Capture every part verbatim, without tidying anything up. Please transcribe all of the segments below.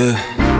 Yeah.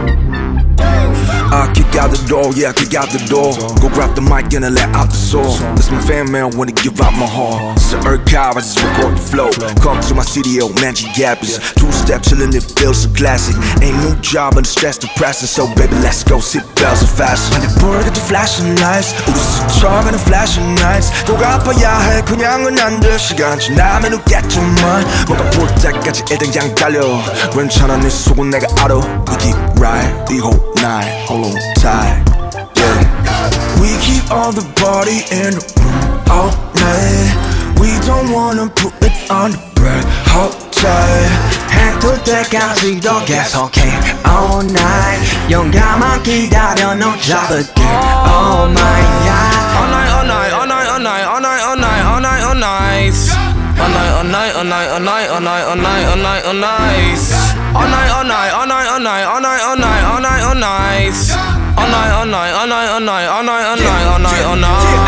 I kick out the door, yeah, I kick out the door. Go grab the mic and I let out the soul. That's my fan, man, wanna give out my heart. It's the archive, I just record the flow. Come to my studio, magic gappers. Two step chillin', it feels so classic. Ain't no job and the stress depressing. So baby, let's go, sit bells are fast. And the bird at the flashing lights. 우리 스쳐 가는 flashing nights. 꼭 아파야 해, 그냥은 안 돼. 시간 지나면 웃겠지만 뭔가 볼 때까지 일단 그냥 달려. 괜찮아, 네 속은 내가 알아. We keep right the whole night. Hold on tight, yeah. We keep all the body in the room all night. We don't wanna put it on the bread. Hold tight. 해뜰 때까지 더 계속해 all night. 영감만 기다려 너 잡을게 all my life. All night, all night, all night, all night, all night, all night, all night, all night. All night, all night, all night, all night, all night, all night, all night, all night. All night, all night, all night, all night, all night, all night, all night, all night. All night, all night, all night, all night, all night, all night, all night, all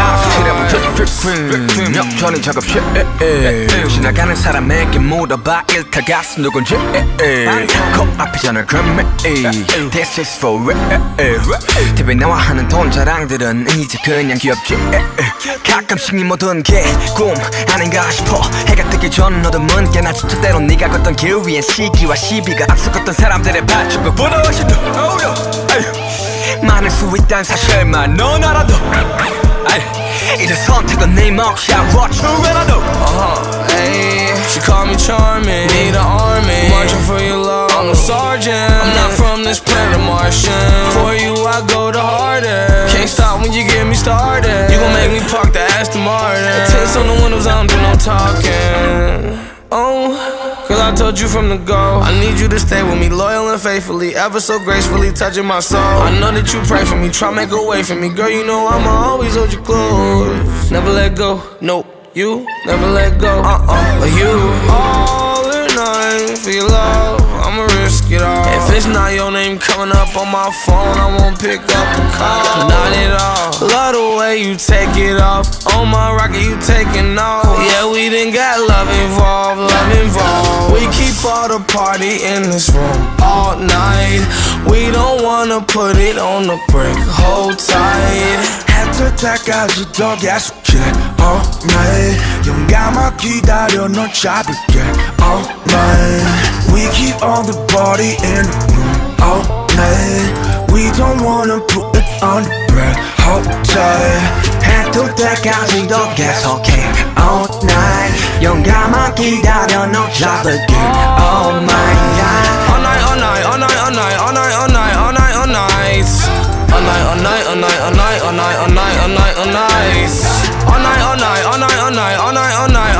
night. 역전이 작업실 지나가는 사람에게 물어봐 일타 가수 누군지 코앞이잖아 그럼 This is for real 티비 나와 하는 돈 자랑들은 이제 그냥 귀엽지 가끔씩 네 모든 게 꿈 아닌가 싶어 해가 뜨기 전 어둠은 꽤나 짙어 때론 네가 걷던 길 위엔 시기와 시비가 앞서갔던 사람들의 발자국보다 훨씬 더 많을 수 있다는 사실만 넌 알아도 이제 선택은 네 몫이야 What you gonna do? Uh-huh, ayy. She call me charming, need an army, marching for your love, I'm a sergeant. I'm not from this planet Martian. For you I go the hardest. Can't stop when you get me started. You gon' make me park the Aston Martin. Tints on the windows, I don't do no talking. Oh, girl, I told you from the go, I need you to stay with me, loyal and faithfully, ever so gracefully touching my soul. I know that you pray for me, try make a way for me. Girl, you know I'ma always hold you close. Never let go, nope, you never let go. Uh-uh, you all or nothing for your love, I'ma risk it all. If it's not your name coming up on my phone, I won't pick up the call. Not at all. Love the way you take it off. On my rocket, you taking off. Yeah, we done got love involved, love involved. We keep all the party in this room all night. We don't wanna put it on the break. Hold tight. 해뜰 때까지 더 계속해 all night. 영감만 기다려 널 잡을게 all night. We keep all the body in the room all night. We don't wanna put it on the bread. Hold tight. 해뜰 때까지 더 계속해 all night. 영감만 기다려 널 잡을게 all my life. All night, all night, all night, all night, all night, all night, all night, all night. All night, all night, all night, all night, all night, all night, all night, all night. All night, all night, all night, all night, all night, all night.